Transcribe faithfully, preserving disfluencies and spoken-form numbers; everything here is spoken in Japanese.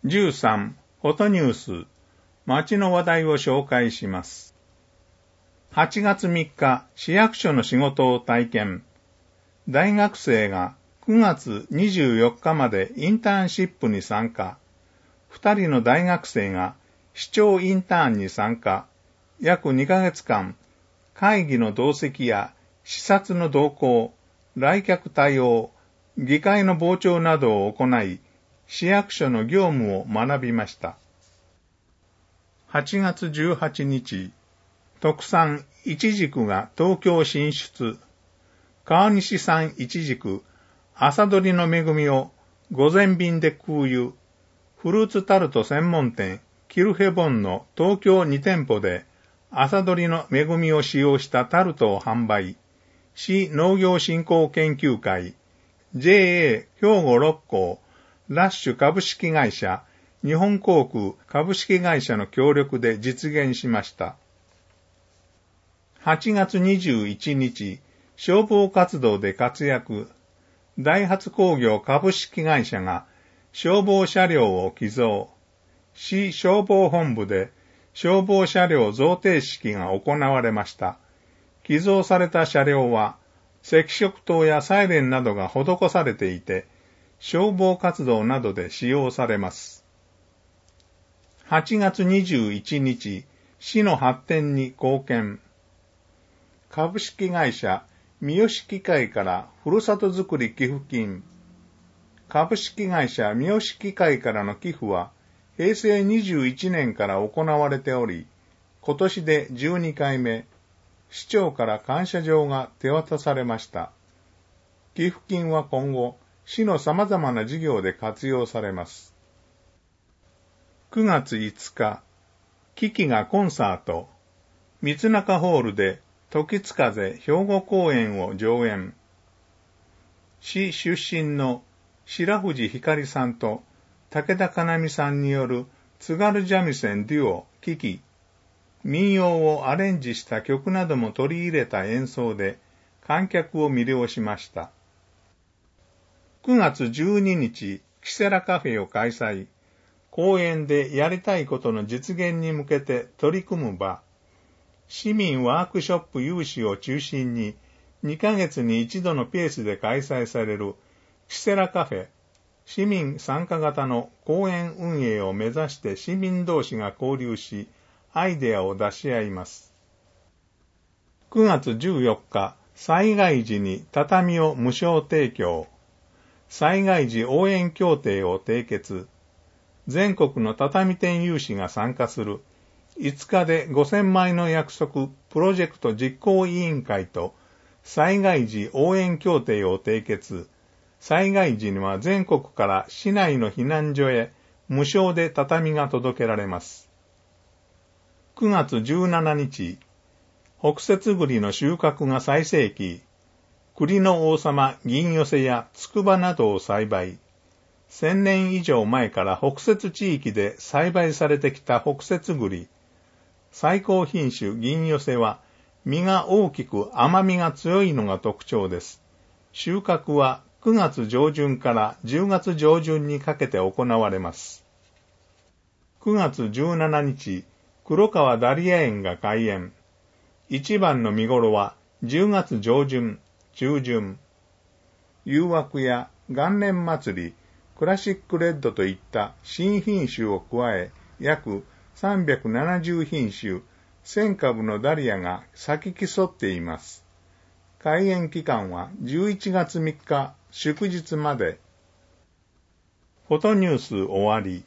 じゅうさん、フォトニュース、街の話題を紹介します。はちがつみっか、市役所の仕事を体験。大学生がくがつにじゅうよっかまでインターンシップに参加。ふたりの大学生が市長インターンに参加。約にかげつかん、会議の同席や視察の同行、来客対応、議会の傍聴などを行い、市役所の業務を学びました。はちがつじゅうはちにち、特産イチジクが東京進出。川西産イチジク、朝どりの恵みを午前便で空輸。フルーツタルト専門店キルヘボンの東京にてんぽで朝どりの恵みを使用したタルトを販売。市農業振興研究会、ジェーエー 兵庫六甲、ラッシュ株式会社、日本航空株式会社の協力で実現しました。はちがつにじゅういちにち、消防活動で活躍、ダイハツ工業株式会社が消防車両を寄贈、市消防本部で消防車両贈呈式が行われました。寄贈された車両は、赤色灯やサイレンなどが施されていて、消防活動などで使用されます。はちがつにじゅういちにち、市の発展に貢献。株式会社三好機械からふるさとづくり寄付金。株式会社三好機械からの寄付は、へいせいにじゅういちねんから行われており、今年でじゅうにかいめ、市長から感謝状が手渡されました。寄付金は今後、市の様々な事業で活用されます。くがついつか、キキがコンサート、三中ホールで時津風兵庫公演を上演。市出身の白藤ひかりさんと武田かなみさんによる津軽三味線デュオキキ、民謡をアレンジした曲なども取り入れた演奏で観客を魅了しました。くがつじゅうににち、キセラカフェを開催。公園でやりたいことの実現に向けて取り組む場。市民ワークショップ有志を中心ににかげつに一度のペースで開催されるキセラカフェ。市民参加型の公園運営を目指して市民同士が交流し、アイデアを出し合います。くがつじゅうよっか、災害時に畳を無償提供。災害時応援協定を締結。全国の畳店有志が参加するいつかでごせんまいの約束プロジェクト実行委員会と災害時応援協定を締結。災害時には全国から市内の避難所へ無償で畳が届けられます。くがつじゅうしちにち、北摂栗の収穫が最盛期。栗の王様銀寄せや筑波などを栽培。千年以上前から北摂地域で栽培されてきた北摂栗。最高品種銀寄せは実が大きく甘みが強いのが特徴です。収穫はくがつ上旬からじゅうがつ上旬にかけて行われます。くがつじゅうしちにち、黒川ダリア園が開園。一番の見頃はじゅうがつ上旬、中旬。誘惑や元年祭り、クラシックレッドといった新品種を加え、約さんびゃくななじゅうひんしゅ、せんかぶのダリアが咲き競っています。開園期間はじゅういちがつみっか祝日まで。フォトニュース終わり。